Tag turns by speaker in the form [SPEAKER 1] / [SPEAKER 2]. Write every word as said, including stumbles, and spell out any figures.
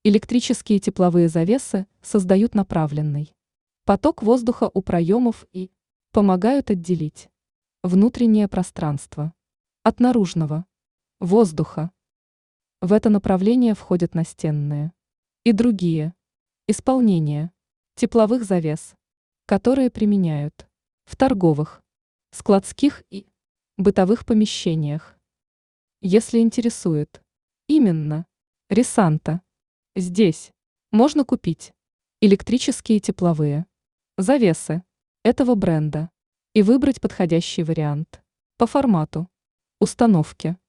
[SPEAKER 1] Электрические тепловые завесы создают направленный поток воздуха у проемов и помогают отделить внутреннее пространство от наружного воздуха. В это направление входят настенные и другие исполнения тепловых завес, которые применяют в торговых, складских и бытовых помещениях. Если интересует именно Ресанта, здесь можно купить электрические тепловые завесы этого бренда и выбрать подходящий вариант по формату установки.